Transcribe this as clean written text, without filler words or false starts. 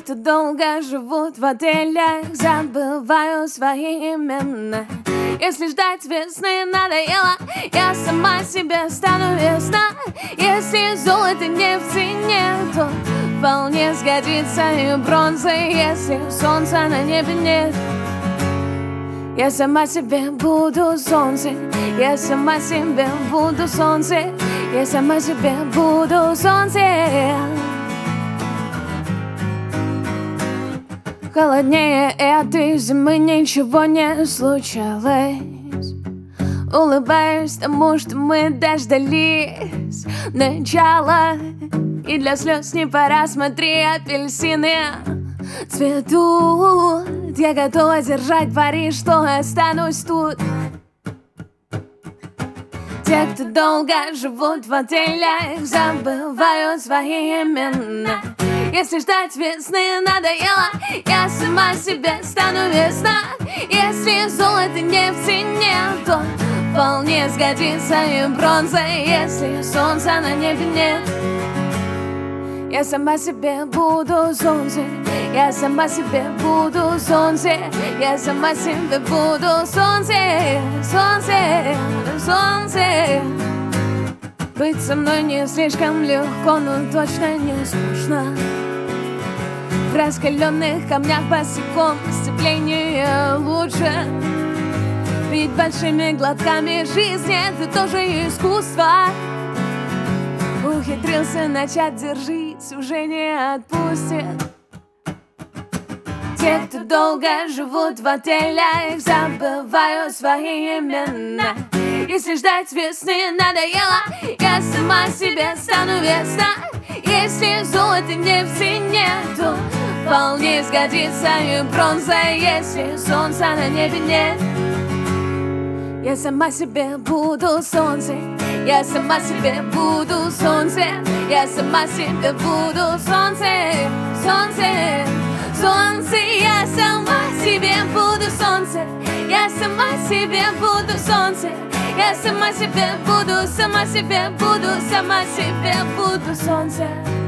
кто долго живут в отелях, забываю свои имена. Если ждать весны надоело, я сама себе стану весна. Если золото не в цене, то вполне сгодится и бронза. Если солнца на небе нет, я сама себе буду солнце. Я сама себе буду солнце. Я сама себе буду солнце. Холоднее этой зимы ничего не случалось. Улыбаюсь тому, что мы дождались начала. И для слез не пора, смотри, апельсины цветут. Я готова держать пари, что останусь тут. Те, кто долго живут в отелях, забывают свои имена. Если ждать весны надоело, я сама себе стану весна. Если золото не в цене, то вполне сгодится и бронза. Если солнца на небе нет, я сама себе буду солнце. Я сама себе буду солнце. Я сама себе буду солнце. Солнце, солнце. Быть со мной не слишком легко, но точно не скучно. В раскаленных камнях босиком сцепление лучше. Пить большими глотками жизни — это тоже искусство. Ухитрился начать, держись, уже не отпустит. Те, кто долго живут в отелях, забывают свои имена. Если ждать весны надоело, я сама себе стану весна. Если золото не в цене, то вполне сгодится и бронза. Если солнца на небе нет, я сама себе буду солнце. Я сама себе буду солнце. Я сама себе буду солнце. Солнце, солнце. Я сама себе буду солнце. Я сама себе буду солнце. Я сама себе буду, сама себе буду, сама себе буду солнце.